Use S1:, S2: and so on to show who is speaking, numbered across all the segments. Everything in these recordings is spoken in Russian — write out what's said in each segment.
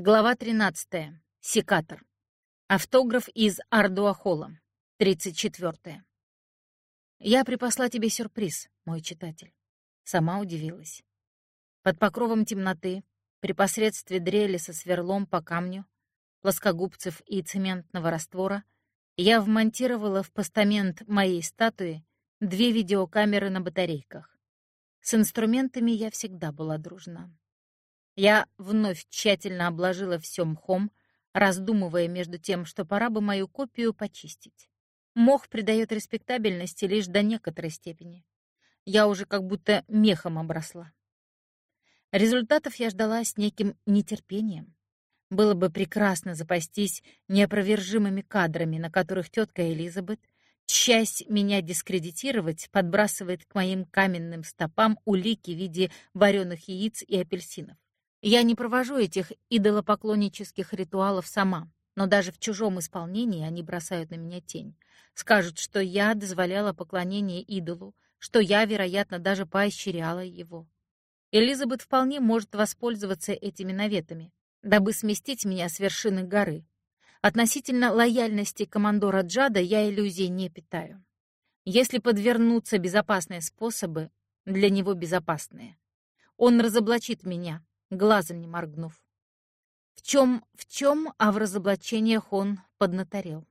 S1: Глава 13. Секатор. Автограф из Ардуахола. 34. Я припасла тебе сюрприз, мой читатель. Сама удивилась. Под покровом темноты, при посредстве дрели со сверлом по камню, плоскогубцев и цементного раствора, я вмонтировала в постамент моей статуи 2 видеокамеры на батарейках. С инструментами я всегда была дружна. Я вновь тщательно обложила все мхом, раздумывая между тем, что пора бы мою копию почистить. Мох придает респектабельности лишь до некоторой степени. Я уже как будто мехом обросла. Результатов я ждала с неким нетерпением. Было бы прекрасно запастись неопровержимыми кадрами, на которых тетка Элизабет, часть меня дискредитировать, подбрасывает к моим каменным стопам улики в виде вареных яиц и апельсинов. Я не провожу этих идолопоклоннических ритуалов сама, но даже в чужом исполнении они бросают на меня тень. Скажут, что я дозволяла поклонение идолу, что я, вероятно, даже поощряла его. Элизабет вполне может воспользоваться этими наветами, дабы сместить меня с вершины горы. Относительно лояльности командора Джада я иллюзий не питаю. Если подвернутся безопасные способы, для него безопасные. Он разоблачит меня, глазом не моргнув. В чем, а в разоблачениях он поднаторел.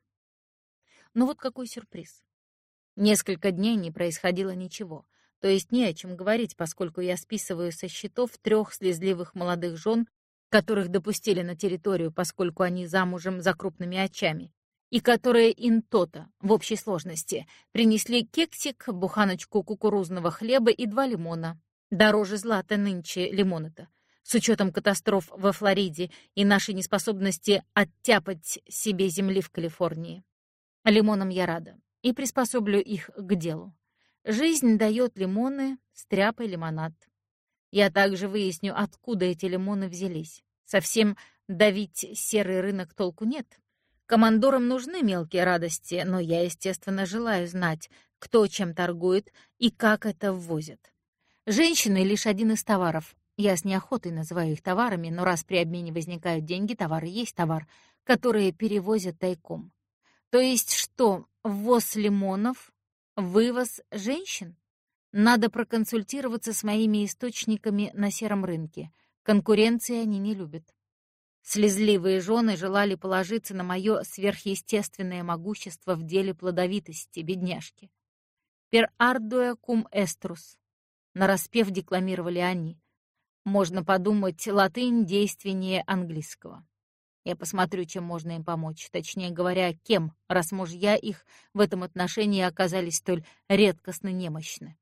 S1: Ну вот какой сюрприз. Несколько дней не происходило ничего, то есть не о чем говорить, поскольку я списываю со счетов 3 слезливых молодых жен, которых допустили на территорию, поскольку они замужем за крупными очами, и которые инто-то в общей сложности принесли кексик, буханочку кукурузного хлеба и 2 лимона. Дороже злата нынче лимоны-то. С учетом катастроф во Флориде и нашей неспособности оттяпать себе земли в Калифорнии. Лимонам я рада и приспособлю их к делу. Жизнь дает лимоны, стряпай лимонад. Я также выясню, откуда эти лимоны взялись. Совсем давить серый рынок толку нет. Командорам нужны мелкие радости, но я, естественно, желаю знать, кто чем торгует и как это ввозят. Женщины — лишь один из товаров. Я с неохотой называю их товарами, но раз при обмене возникают деньги, товар и есть товар, которые перевозят тайком. То есть что, ввоз лимонов, вывоз женщин? Надо проконсультироваться с моими источниками на сером рынке. Конкуренции они не любят. Слезливые жены желали положиться на мое сверхъестественное могущество в деле плодовитости, бедняжки. «Per ardua cum estrus», нараспев декламировали они. Можно подумать, латынь действеннее английского. Я посмотрю, чем можно им помочь. Точнее говоря, кем, раз мужья их в этом отношении оказались столь редкостно немощны.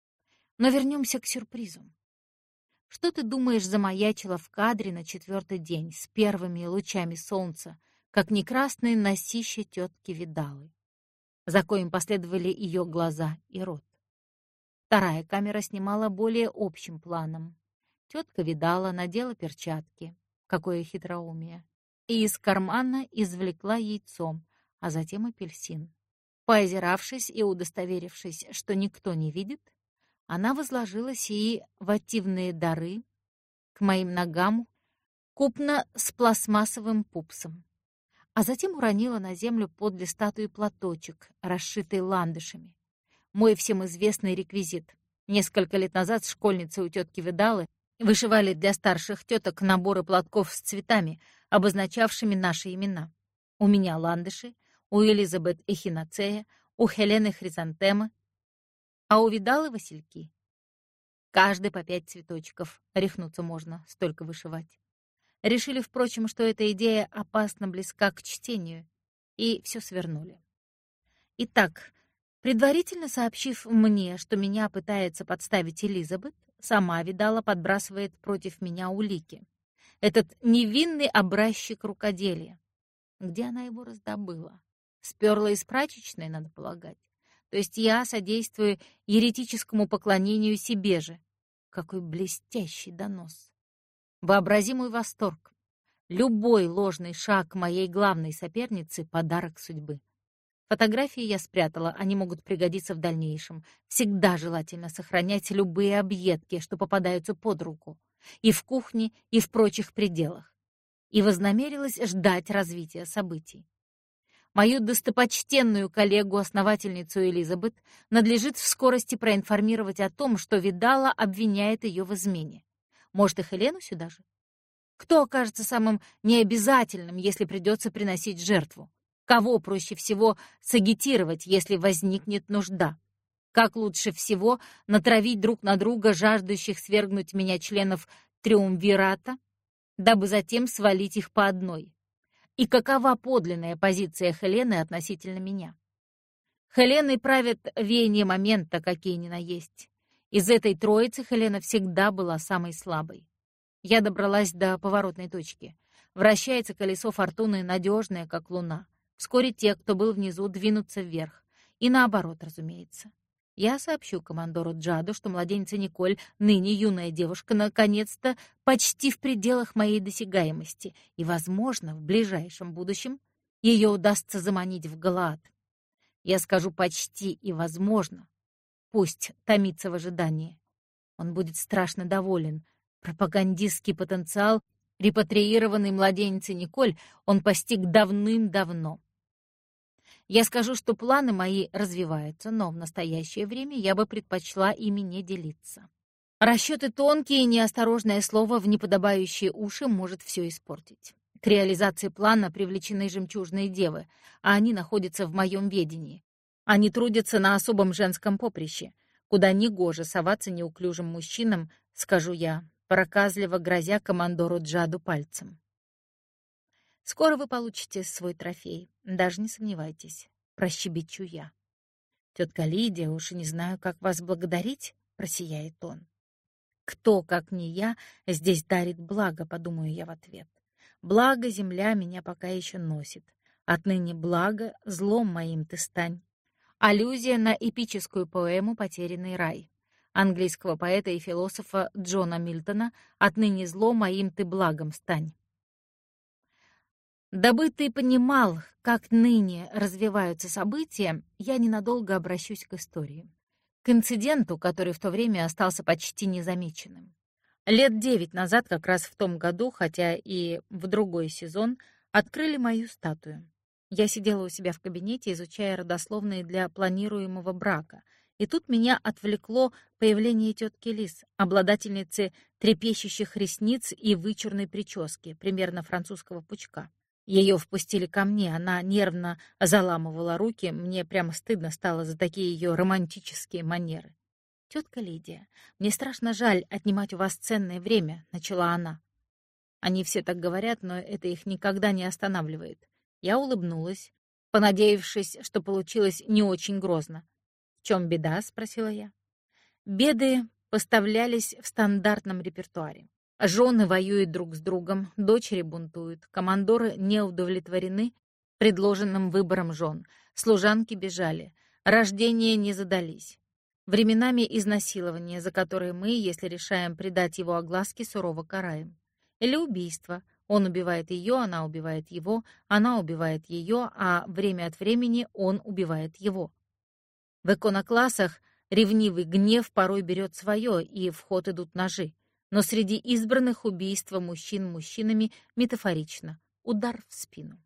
S1: Но вернемся к сюрпризу. Что ты думаешь замаячило в кадре на 4-й день с первыми лучами солнца, как не красные носище тетки Видалы, за коим последовали ее глаза и рот? Вторая камера снимала более общим планом. Тетка Видала надела перчатки, какое хитроумие, и из кармана извлекла яйцо, а затем апельсин. Поозиравшись и удостоверившись, что никто не видит, она возложила сии вативные дары к моим ногам купно с пластмассовым пупсом, а затем уронила на землю подле статуи платочек, расшитый ландышами. Мой всем известный реквизит. Несколько лет назад школьницы у тетки Видалы вышивали для старших теток наборы платков с цветами, обозначавшими наши имена. У меня ландыши, у Элизабет эхиноцея, у Хелены хризантемы, а у Видалы васильки. Каждый по 5 цветочков. Рехнуться можно, столько вышивать. Решили, впрочем, что эта идея опасно близка к чтению, и все свернули. Итак, предварительно сообщив мне, что меня пытается подставить Элизабет, сама Видала подбрасывает против меня улики. Этот невинный образчик рукоделия. Где она его раздобыла? Сперла из прачечной, надо полагать. То есть я содействую еретическому поклонению себе же. Какой блестящий донос. Вообрази мой восторг. Любой ложный шаг моей главной соперницы — подарок судьбы. Фотографии я спрятала, они могут пригодиться в дальнейшем. Всегда желательно сохранять любые объедки, что попадаются под руку. И в кухне, и в прочих пределах. и вознамерилась ждать развития событий. Мою достопочтенную коллегу-основательницу Элизабет надлежит в скорости проинформировать о том, что Видала обвиняет ее в измене. Может, и Хелену сюда же? Кто окажется самым необязательным, если придется приносить жертву? Кого проще всего сагитировать, если возникнет нужда? Как лучше всего натравить друг на друга жаждущих свергнуть меня членов триумвирата, дабы затем свалить их по одной? И какова подлинная позиция Хелены относительно меня? Хеленой правят веяния момента, какие ни на есть. Из этой троицы Хелена всегда была самой слабой. Я добралась до поворотной точки. Вращается колесо фортуны надежное, как луна. Вскоре те, кто был внизу, двинутся вверх. И наоборот, разумеется. Я сообщу командору Джаду, что младенница Николь, ныне юная девушка, наконец-то почти в пределах моей досягаемости, и, возможно, в ближайшем будущем ее удастся заманить в Галаад. Я скажу «почти» и «возможно». Пусть томится в ожидании. Он будет страшно доволен. Пропагандистский потенциал репатриированной младенницы Николь он постиг давным-давно. Я скажу, что планы мои развиваются, но в настоящее время я бы предпочла ими не делиться. Расчеты тонкие, и неосторожное слово в неподобающие уши может все испортить. К реализации плана привлечены жемчужные девы, а они находятся в моем ведении. Они трудятся на особом женском поприще, куда негоже соваться неуклюжим мужчинам, скажу я, проказливо грозя командору Джаду пальцем. Скоро вы получите свой трофей, даже не сомневайтесь, прощебечу я. Тетка Лидия, уж и не знаю, как вас благодарить, просияет он. Кто, как не я, здесь дарит благо, подумаю я в ответ. Благо земля меня пока еще носит. Отныне благо злом моим ты стань. Аллюзия на эпическую поэму «Потерянный рай» английского поэта и философа Джона Мильтона «Отныне зло моим ты благом стань». Дабы ты понимал, как ныне развиваются события, я ненадолго обращусь к истории. К инциденту, который в то время остался почти незамеченным. Лет 9 назад, как раз в том году, хотя и в другой сезон, открыли мою статую. Я сидела у себя в кабинете, изучая родословные для планируемого брака, и тут меня отвлекло появление тетки Лиз, обладательницы трепещущих ресниц и вычурной прически, примерно французского пучка. Ее впустили ко мне, она нервно заламывала руки, мне прямо стыдно стало за такие ее романтические манеры. «Тетка Лидия, мне страшно жаль отнимать у вас ценное время», — начала она. Они все так говорят, но это их никогда не останавливает. Я улыбнулась, понадеявшись, что получилось не очень грозно. «В чем беда?» — спросила я. Беды поставлялись в стандартном репертуаре. Жены воюют друг с другом, дочери бунтуют, командоры не удовлетворены предложенным выбором жен, служанки бежали, рождения не задались. Временами изнасилования, за которые мы, если решаем придать его огласке, сурово караем. Или убийство. Он убивает ее, она убивает его, она убивает ее, а время от времени он убивает его. В иконоклассах ревнивый гнев порой берет свое, и в ход идут ножи. Но среди избранных убийства мужчин мужчинами метафорично. Удар в спину.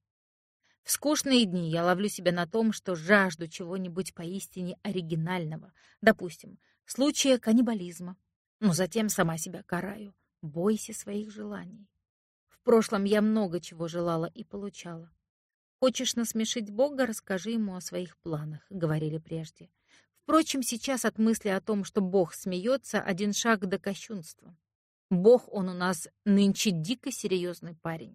S1: В скучные дни я ловлю себя на том, что жажду чего-нибудь поистине оригинального. Допустим, случая каннибализма. Но затем сама себя караю. Бойся своих желаний. В прошлом я много чего желала и получала. «Хочешь насмешить Бога, расскажи ему о своих планах», — говорили прежде. Впрочем, сейчас от мысли о том, что Бог смеется, один шаг до кощунства. Бог, он у нас нынче дико серьезный парень.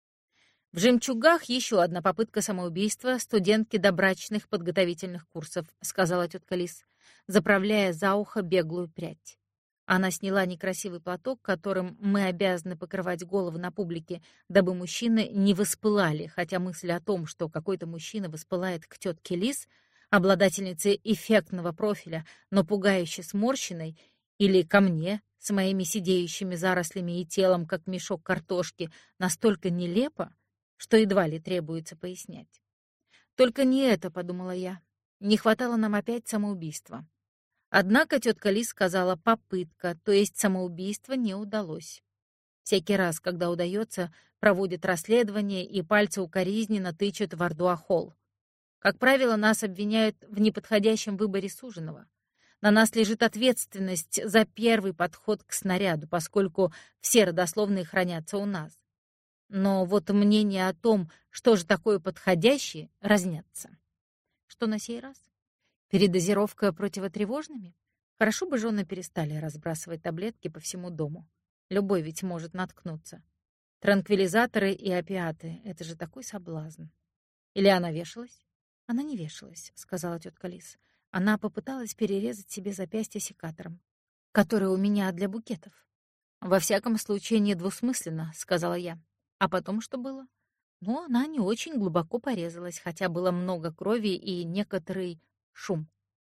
S1: В «Жемчугах» еще одна попытка самоубийства студентки добрачных подготовительных курсов, сказала тетка Лиз, заправляя за ухо беглую прядь. Она сняла некрасивый платок, которым мы обязаны покрывать головы на публике, дабы мужчины не воспылали, хотя мысль о том, что какой-то мужчина воспылает к тетке Лиз, обладательнице эффектного профиля, но пугающе сморщенной, или ко мне, с моими сидеющими зарослями и телом, как мешок картошки, настолько нелепо, что едва ли требуется пояснять. «Только не это», — подумала я. «Не хватало нам опять самоубийства». Однако тетка Лиз сказала «попытка», то есть самоубийство не удалось. Всякий раз, когда удается, проводит расследование и пальцы укоризненно тычут в Ардуахол. Как правило, нас обвиняют в неподходящем выборе суженого. На нас лежит ответственность за первый подход к снаряду, поскольку все родословные хранятся у нас. Но вот мнения о том, что же такое подходящее, разнятся. Что на сей раз? Передозировка противотревожными? Хорошо бы жены перестали разбрасывать таблетки по всему дому. Любой ведь может наткнуться. Транквилизаторы и опиаты — это же такой соблазн. Или она вешалась? Она не вешалась, сказала тетка Лис. Она попыталась перерезать себе запястье секатором, который у меня для букетов. Во всяком случае, недвусмысленно, сказала я. А потом что было? Ну, она не очень глубоко порезалась, хотя было много крови и некоторый шум.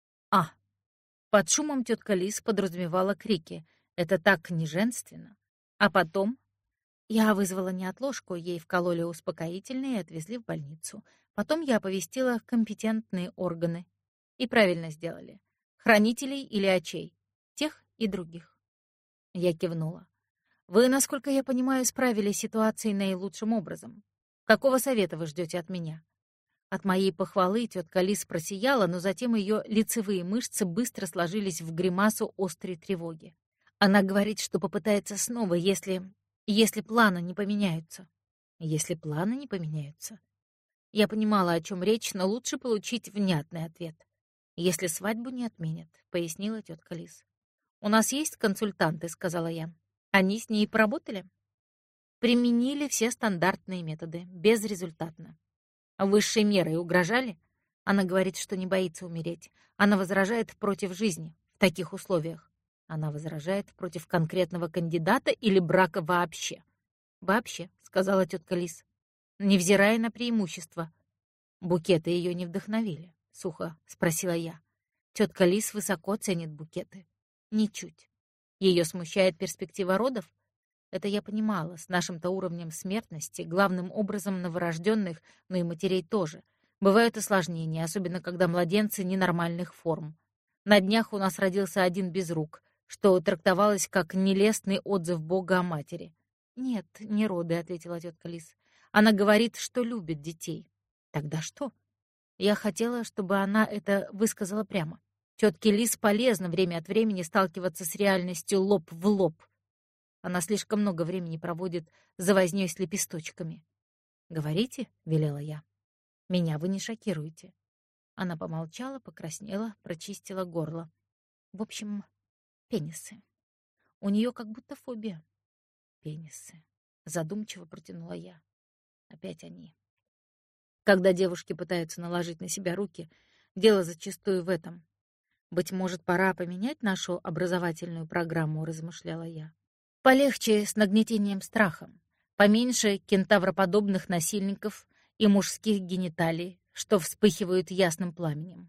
S1: Под шумом тетка Лис подразумевала крики. Это так неженственно. А потом я вызвала неотложку, ей вкололи успокоительные и отвезли в больницу. Потом я оповестила компетентные органы. И правильно сделали. Хранителей или очей. Тех и других. Я кивнула. Вы, насколько я понимаю, справились с ситуацией наилучшим образом. Какого совета вы ждете от меня? От моей похвалы тетка Лис просияла, но затем ее лицевые мышцы быстро сложились в гримасу острой тревоги. Она говорит, что попытается снова, если планы не поменяются. Если планы не поменяются. Я понимала, о чем речь, но лучше получить внятный ответ. Если свадьбу не отменят, пояснила тетка Лис. У нас есть консультанты, сказала я. Они с ней поработали? Применили все стандартные методы, безрезультатно. Высшей мерой угрожали? Она говорит, что не боится умереть. Она возражает против жизни в таких условиях. Она возражает против конкретного кандидата или брака вообще. «Вообще», — сказала тетка Лис, невзирая на преимущества. «Букеты ее не вдохновили?» — сухо спросила я. Тетка Лис высоко ценит букеты. Ничуть. Ее смущает перспектива родов? Это я понимала, с нашим-то уровнем смертности, главным образом новорожденных, но и матерей тоже. Бывают осложнения, особенно когда младенцы ненормальных форм. На днях у нас родился один без рук, что трактовалось как нелестный отзыв Бога о матери. «Нет, не роды», — ответила тетка Лис. «Она говорит, что любит детей». «Тогда что?» Я хотела, чтобы она это высказала прямо. Тетке Лис полезно время от времени сталкиваться с реальностью лоб в лоб. Она слишком много времени проводит за вознёй с лепесточками. «Говорите», — велела я. «Меня вы не шокируете». Она помолчала, покраснела, прочистила горло. В общем, пенисы. У нее как будто фобия. Пенисы. Задумчиво протянула я. Опять они. Когда девушки пытаются наложить на себя руки, дело зачастую в этом. «Быть может, пора поменять нашу образовательную программу», — размышляла я. «Полегче с нагнетением страха, поменьше кентавроподобных насильников и мужских гениталий, что вспыхивают ясным пламенем.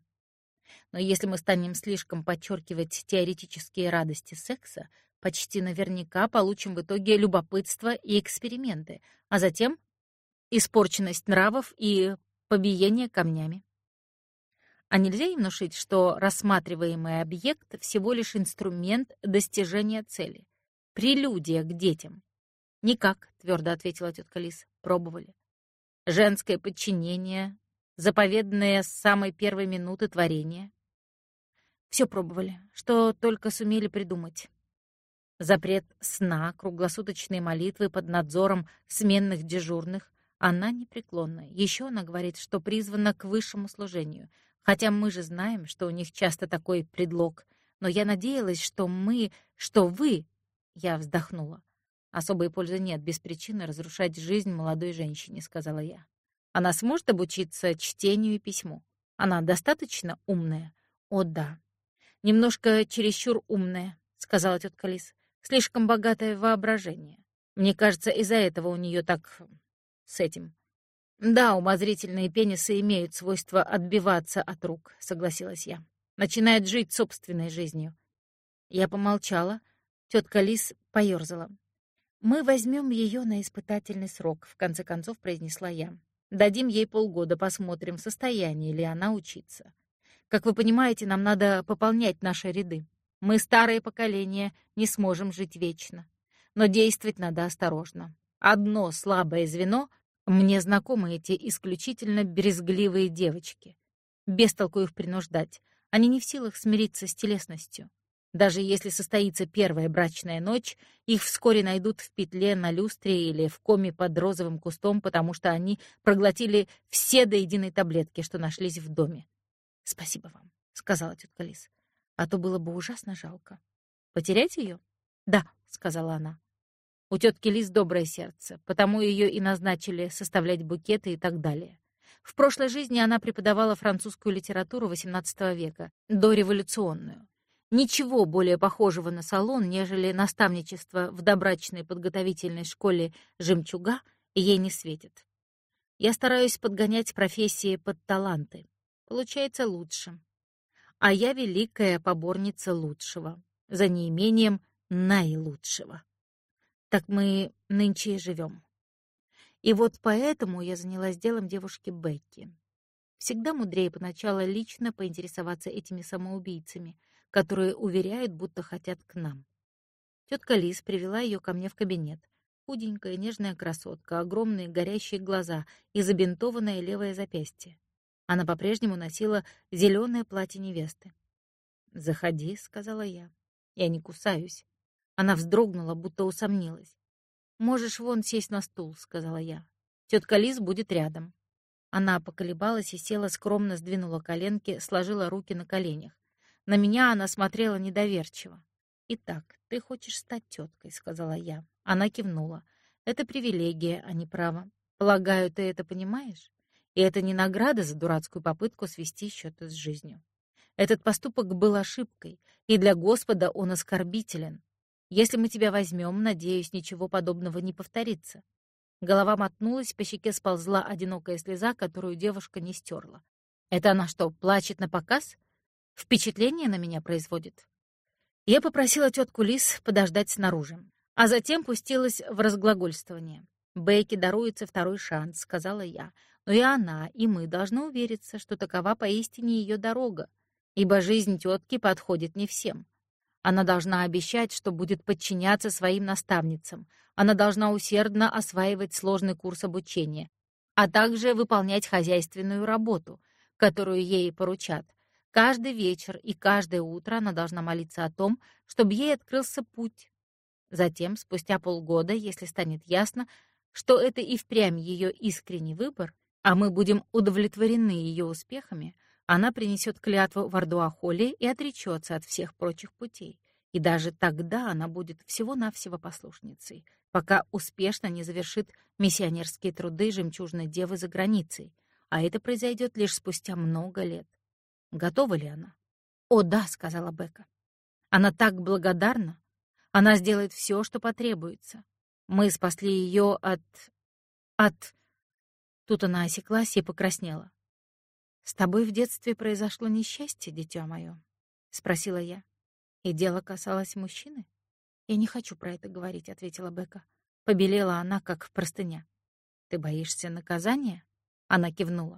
S1: Но если мы станем слишком подчеркивать теоретические радости секса, почти наверняка получим в итоге любопытство и эксперименты, а затем испорченность нравов и побиение камнями. А нельзя им внушить, что рассматриваемый объект всего лишь инструмент достижения цели, прелюдия к детям? «Никак», — твердо ответила тетка Лис. «Пробовали. Женское подчинение, заповедное с самой первой минуты творения. Все пробовали, что только сумели придумать. Запрет сна, круглосуточные молитвы под надзором сменных дежурных. Она непреклонна. Еще она говорит, что призвана к высшему служению. Хотя мы же знаем, что у них часто такой предлог. Но я надеялась, что вы...» Я вздохнула. «Особой пользы нет без причины разрушать жизнь молодой женщине», — сказала я. «Она сможет обучиться чтению и письму? Она достаточно умная?» «О, да. Немножко чересчур умная», — сказала тетка Лис. «Слишком богатое воображение. Мне кажется, из-за этого у нее так... с этим». «Да, умозрительные пенисы имеют свойство отбиваться от рук», — согласилась я. «Начинает жить собственной жизнью». Я помолчала. Тетка Лис поёрзала. «Мы возьмем ее на испытательный срок», — в конце концов произнесла я. «Дадим ей полгода, посмотрим, в состоянии ли она учиться. Как вы понимаете, нам надо пополнять наши ряды. Мы, старое поколение, не сможем жить вечно. Но действовать надо осторожно. Одно слабое звено — мне знакомы эти исключительно брезгливые девочки. Без толку их принуждать. Они не в силах смириться с телесностью. Даже если состоится первая брачная ночь, их вскоре найдут в петле на люстре или в коме под розовым кустом, потому что они проглотили все до единой таблетки, что нашлись в доме. «Спасибо вам», — сказала тетка Лиз. «А то было бы ужасно жалко». «Потерять ее?» «Да», — сказала она. У тетки Лиз доброе сердце, потому ее и назначили составлять букеты и так далее. В прошлой жизни она преподавала французскую литературу XVIII века, дореволюционную. Ничего более похожего на салон, нежели наставничество в добрачной подготовительной школе «Жемчуга» ей не светит. Я стараюсь подгонять профессии под таланты. Получается лучше. А я великая поборница лучшего, за неимением наилучшего. Так мы нынче и живем. И вот поэтому я занялась делом девушки Бекки. Всегда мудрее поначалу лично поинтересоваться этими самоубийцами, которые уверяют, будто хотят к нам. Тетка Лиз привела ее ко мне в кабинет. Худенькая, нежная красотка, огромные горящие глаза и забинтованное левое запястье. Она по-прежнему носила зеленое платье невесты. «Заходи», — сказала я. «Я не кусаюсь». Она вздрогнула, будто усомнилась. «Можешь вон сесть на стул», — сказала я. «Тетка Лиз будет рядом». Она поколебалась и села, скромно сдвинула коленки, сложила руки на коленях. На меня она смотрела недоверчиво. «Итак, ты хочешь стать теткой», — сказала я. Она кивнула. «Это привилегия, а не право. Полагаю, ты это понимаешь? И это не награда за дурацкую попытку свести счеты с жизнью. Этот поступок был ошибкой, и для Господа он оскорбителен. Если мы тебя возьмем, надеюсь, ничего подобного не повторится». Голова мотнулась, по щеке сползла одинокая слеза, которую девушка не стерла. «Это она что, плачет на показ? Впечатление на меня производит?» Я попросила тетку Лиз подождать снаружи, а затем пустилась в разглагольствование. «Бекки даруется второй шанс», — сказала я. «Но и она, и мы должны увериться, что такова поистине ее дорога, ибо жизнь тетки подходит не всем. Она должна обещать, что будет подчиняться своим наставницам. Она должна усердно осваивать сложный курс обучения, а также выполнять хозяйственную работу, которую ей поручат. Каждый вечер и каждое утро она должна молиться о том, чтобы ей открылся путь. Затем, спустя полгода, если станет ясно, что это и впрямь ее искренний выбор, а мы будем удовлетворены ее успехами, она принесет клятву в Ардуахоле и отречется от всех прочих путей. И даже тогда она будет всего-навсего послушницей, пока успешно не завершит миссионерские труды жемчужной девы за границей, а это произойдет лишь спустя много лет. Готова ли она? «О, да», — сказала Бекка. «Она так благодарна. Она сделает все, что потребуется. Мы спасли ее от...» Тут она осеклась и покраснела. «С тобой в детстве произошло несчастье, дитя мое?» — спросила я. «И дело касалось мужчины?» «Я не хочу про это говорить», — ответила Бекка. Побелела она, как простыня. «Ты боишься наказания?» — она кивнула.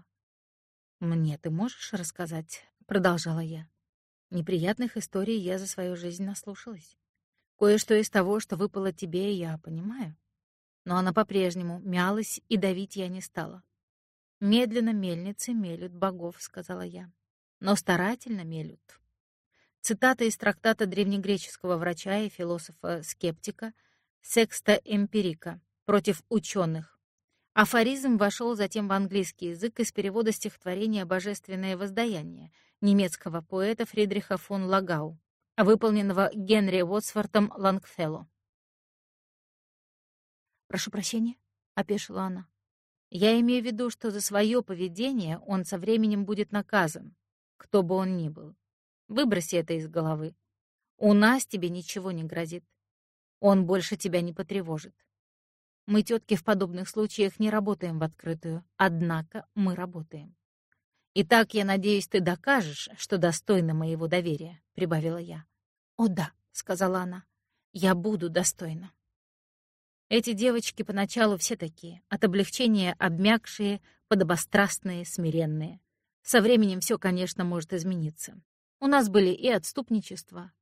S1: «Мне ты можешь рассказать?» — продолжала я. «Неприятных историй я за свою жизнь наслушалась. Кое-что из того, что выпало тебе, я понимаю». Но она по-прежнему мялась, и давить я не стала. «Медленно мельницы мелют богов», — сказала я. «Но старательно мелют». Цитата из трактата древнегреческого врача и философа-скептика Секста Эмпирика «Против ученых». Афоризм вошел затем в английский язык из перевода стихотворения «Божественное воздаяние» немецкого поэта Фридриха фон Лагау, выполненного Генри Уотсвортом Лонгфелло. «Прошу прощения», — опешила она. «Я имею в виду, что за свое поведение он со временем будет наказан, кто бы он ни был. Выброси это из головы. У нас тебе ничего не грозит. Он больше тебя не потревожит. Мы, тетки, в подобных случаях не работаем в открытую, однако мы работаем. Итак, я надеюсь, ты докажешь, что достойна моего доверия», — прибавила я. «О да», — сказала она, — «я буду достойна». Эти девочки поначалу все такие, от облегчения обмякшие, подобострастные, смиренные. Со временем все, конечно, может измениться. У нас были и отступничества,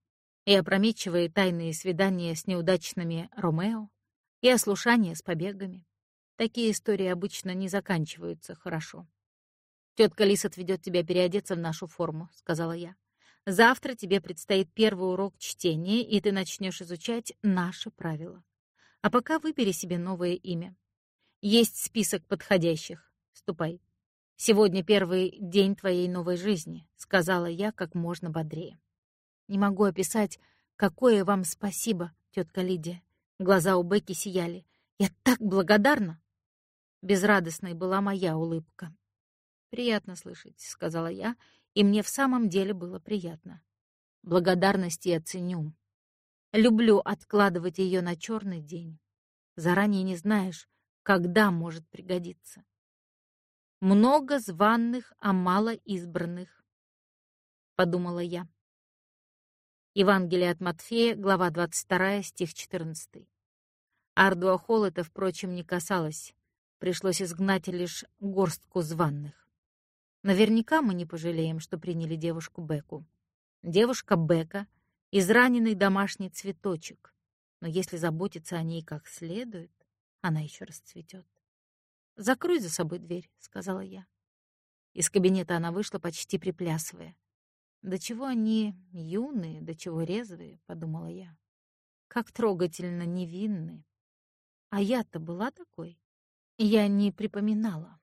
S1: И опрометчивые тайные свидания с неудачными Ромео, и ослушание с побегами. Такие истории обычно не заканчиваются хорошо. «Тетка Лис отведет тебя переодеться в нашу форму», — сказала я. «Завтра тебе предстоит первый урок чтения, и ты начнешь изучать наши правила. А пока выбери себе новое имя. Есть список подходящих. Ступай. Сегодня первый день твоей новой жизни», — сказала я как можно бодрее. «Не могу описать, какое вам спасибо, тетка Лидия». Глаза у Бекки сияли. «Я так благодарна!» Безрадостной была моя улыбка. «Приятно слышать», — сказала я, и мне в самом деле было приятно. Благодарность я ценю. Люблю откладывать ее на черный день. Заранее не знаешь, когда может пригодиться. Много званых, а мало избранных, подумала я. Евангелие от Матфея, глава 22, стих 14. Ардуа Холл это, впрочем, не касалось. Пришлось изгнать лишь горстку званых. Наверняка мы не пожалеем, что приняли девушку Беку. Девушка Бека — израненный домашний цветочек. Но если заботиться о ней как следует, она еще расцветет. «Закрой за собой дверь», — сказала я. Из кабинета она вышла, почти приплясывая. «До чего они юные, до чего резвые», — подумала я. «Как трогательно невинны». А я-то была такой. Я не припоминала.